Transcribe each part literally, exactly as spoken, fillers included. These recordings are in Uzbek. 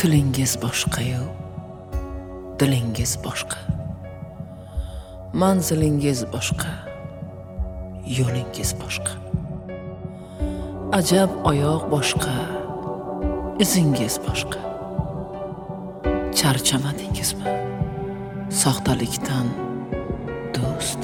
Tilingiz boshqa-yu, dilingiz boshqa. Manzilingiz boshqa, yo'lingiz boshqa. Ajab oyoq boshqa, izingiz boshqa. Charchamadingizmi soxtalikdan do'st?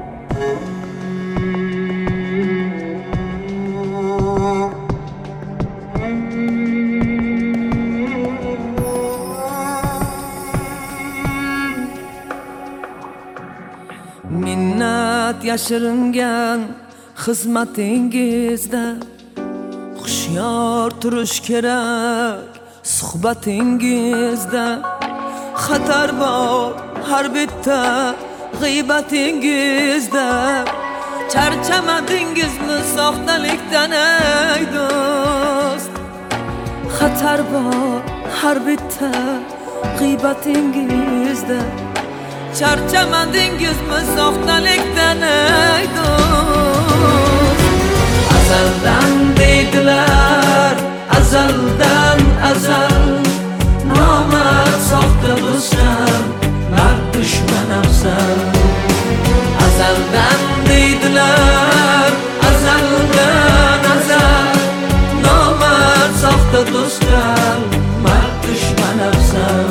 Minnat yashiringan xizmatingizda, hushyor turish kerak suhbatingizda. Xatar bor har bitta g'iybatingizda. Charchamadingizmi soxtalikdan ey do'st? Xatar bor har bitta g'iybatingizda. Charchamadingizmi soxtalikdan ey do'st? Azaldan deydilar, azaldan azal, nomard soxta do'stlar, mard dushman afzal. Azaldan deydilar, azaldan azal, nomard soxta do'stlar, mard dushman afzal.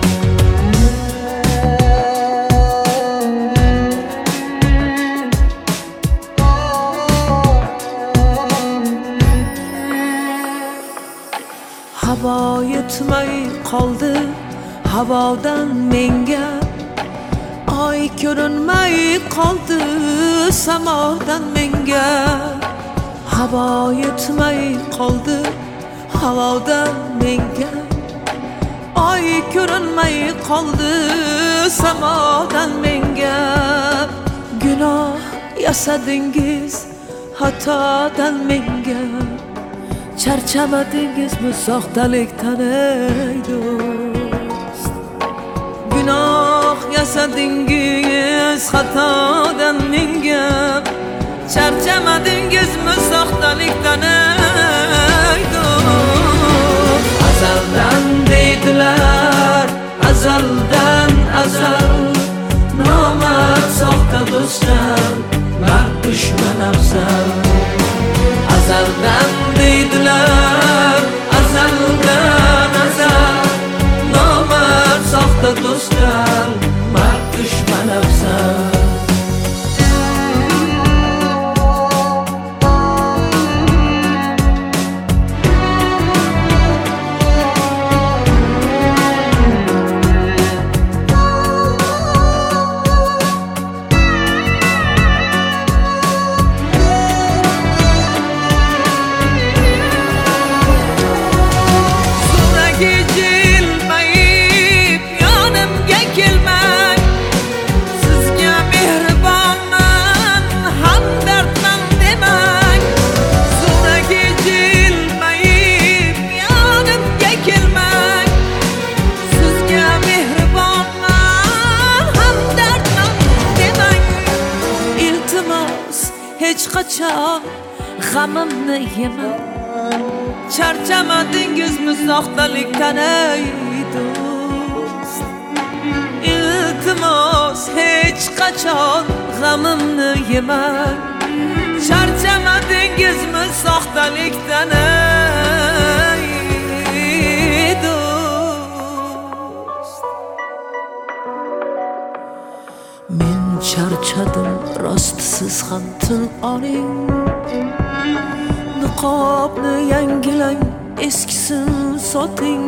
Havo yetmay qoldi havodan menga, oy ko'rinmay qoldi samodan menga. Havo yetmay qoldi havodan menga, oy ko'rinmay qoldi samodan menga. Gunoh yasadingiz xatodan menga. Charchamadingizmi soxtalikdan ey do'st? Gunoh yasadingiz xatodan menga. Charchamadingizmi soxtalikdan ey do'st? Azaldan deydilar, azaldan azal, nomard soxta do'stlar, mard dushman afzal. Azaldan deydilar, azaldan azal, nomard soxta do'stlar, mard dushman afzal. Hech qachon g'amimni yemang. Charchamadingizmi soxtalikdan ey do'st? Iltimos hech qachon g'amimni yemang. Charchamadingizmi soxtalikdan ey do'st? Men charchadim rost, siz ham tin oling. Niqobni yangilang, eskisini soting.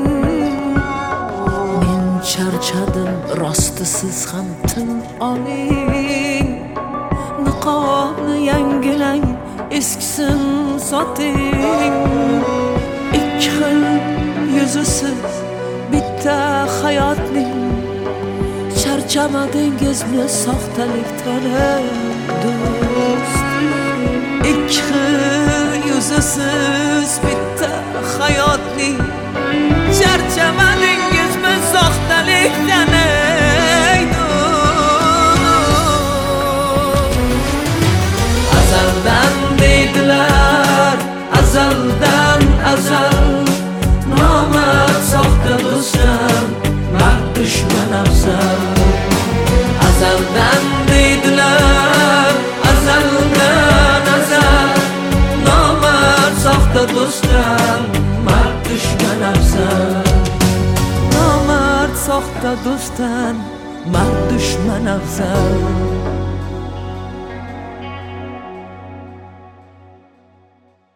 Men charchadim rost, siz ham tin oling. Niqobni yangilang, eskisini soting. Ikki xil yuzisiz bitta hayotning. Charchamadingizmi soxtalikdan ey do'st? Ikki xil yuzisiz bitta hayotning. Charchamadingizmi soxtalikdan ey do'st? Azaldan deydilar, azaldan azal, nomard soxta do'st. dushman afzal. Azaldan deydilar, azaldan azal. Nomard soxta do'stdan, mard dushman afzal. Nomard soxta do'stdan, mard dushman afzal.